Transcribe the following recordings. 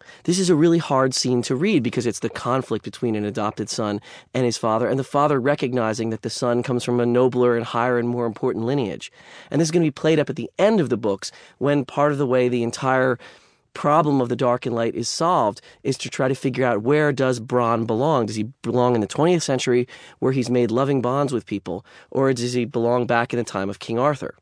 This is a really hard scene to read because it's the conflict between an adopted son and his father, and the father recognizing that the son comes from a nobler and higher and more important lineage. And this is going to be played up at the end of the books when part of the way the entire problem of the dark and light is solved is to try to figure out, where does Bronn belong? Does he belong in the 20th century where he's made loving bonds with people, or does he belong back in the time of King Arthur?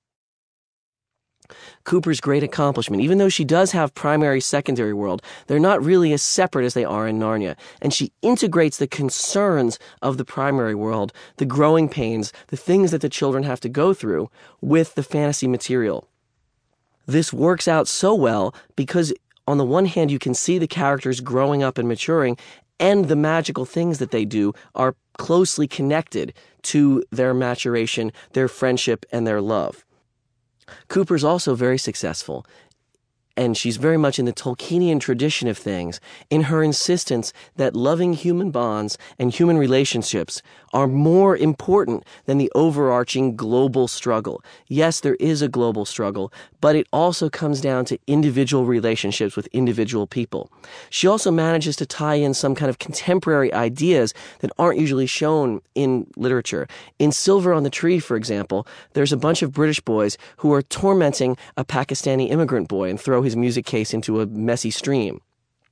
Cooper's great accomplishment, even though she does have primary, secondary world, they're not really as separate as they are in Narnia. And she integrates the concerns of the primary world, the growing pains, the things that the children have to go through, with the fantasy material. This works out so well because, on the one hand, you can see the characters growing up and maturing, and the magical things that they do are closely connected to their maturation, their friendship, and their love. Cooper's also very successful, and she's very much in the Tolkienian tradition of things, in her insistence that loving human bonds and human relationships are more important than the overarching global struggle. Yes, there is a global struggle, but it also comes down to individual relationships with individual people. She also manages to tie in some kind of contemporary ideas that aren't usually shown in literature. In Silver on the Tree, for example, there's a bunch of British boys who are tormenting a Pakistani immigrant boy and throw his music case into a messy stream.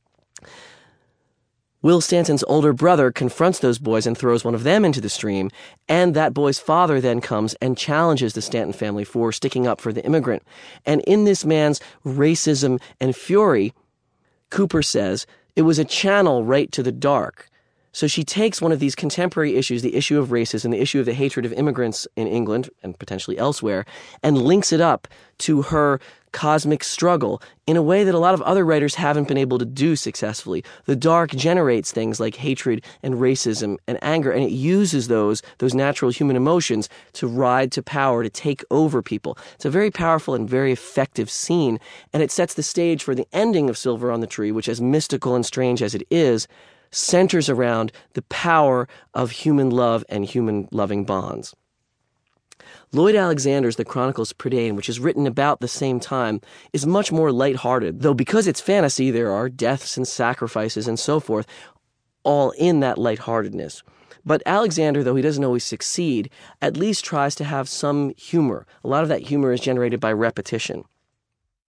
Will Stanton's older brother confronts those boys and throws one of them into the stream, and that boy's father then comes and challenges the Stanton family for sticking up for the immigrant. And in this man's racism and fury, Cooper says, it was a channel right to the dark. So she takes one of these contemporary issues, the issue of racism, the issue of the hatred of immigrants in England and potentially elsewhere, and links it up to her cosmic struggle in a way that a lot of other writers haven't been able to do successfully. The dark generates things like hatred and racism and anger, and it uses those natural human emotions to ride to power, to take over people. It's a very powerful and very effective scene, and it sets the stage for the ending of Silver on the Tree, which, as mystical and strange as it is, centers around the power of human love and human loving bonds. Lloyd Alexander's The Chronicles of Prydain, which is written about the same time, is much more lighthearted, though because it's fantasy, there are deaths and sacrifices and so forth, all in that lightheartedness. But Alexander, though he doesn't always succeed, at least tries to have some humor. A lot of that humor is generated by repetition.